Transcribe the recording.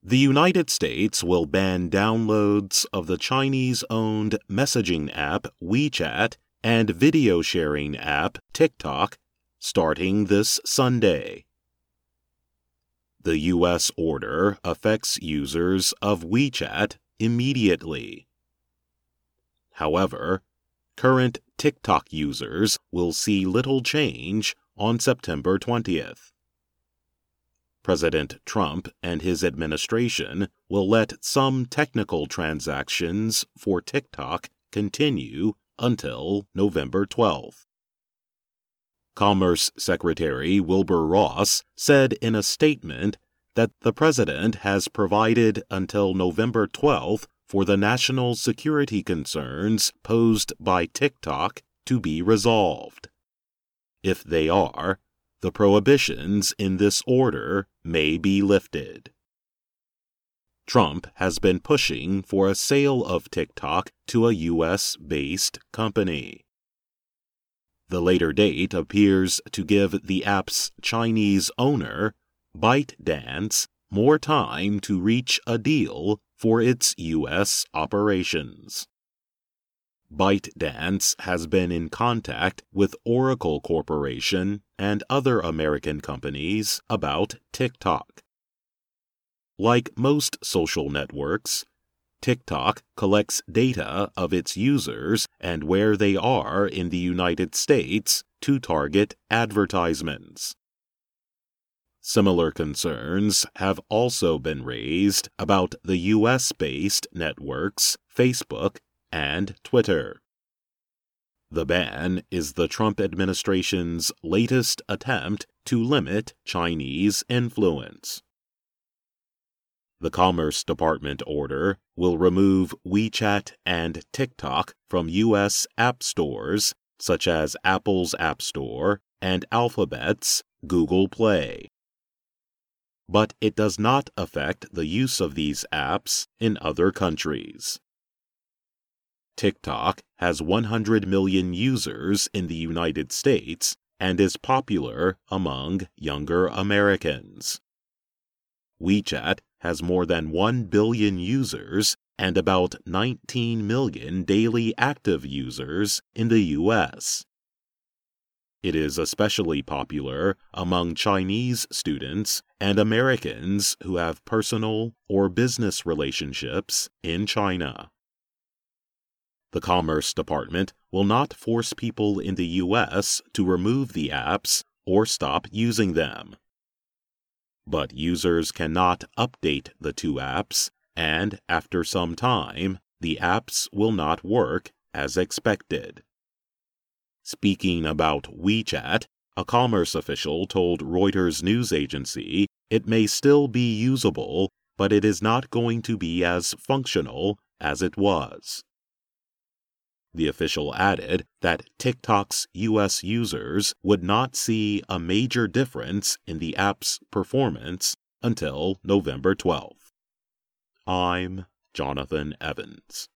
The United States will ban downloads of the Chinese-owned messaging app WeChat and video-sharing app TikTok starting this Sunday. The U.S. order affects users of WeChat immediately. However, current TikTok users will see little change on September 20th. President Trump and his administration will let some technical transactions for TikTok continue until November 12th. Commerce Secretary Wilbur Ross said in a statement that the president has provided until November 12th for the national security concerns posed by TikTok to be resolved. If they are, the prohibitions in this order may be lifted. Trump has been pushing for a sale of TikTok to a U.S.-based company. The later date appears to give the app's Chinese owner, ByteDance, more time to reach a deal for its U.S. operations. ByteDance has been in contact with Oracle Corporation and other American companies about TikTok. Like most social networks, TikTok collects data of its users and where they are in the United States to target advertisements. Similar concerns have also been raised about the U.S.-based networks Facebook and Twitter. The ban is the Trump administration's latest attempt to limit Chinese influence. The Commerce Department order will remove WeChat and TikTok from U.S. app stores such as Apple's App Store and Alphabet's Google Play. But it does not affect the use of these apps in other countries. TikTok has 100 million users in the United States and is popular among younger Americans. WeChat has more than 1 billion users and about 19 million daily active users in the U.S. It is especially popular among Chinese students and Americans who have personal or business relationships in China. The Commerce Department will not force people in the U.S. to remove the apps or stop using them. But users cannot update the two apps, and after some time, the apps will not work as expected. Speaking about WeChat, a commerce official told Reuters news agency it may still be usable, but it is not going to be as functional as it was. The official added that TikTok's U.S. users would not see a major difference in the app's performance until November 12th. I'm Jonathan Evans.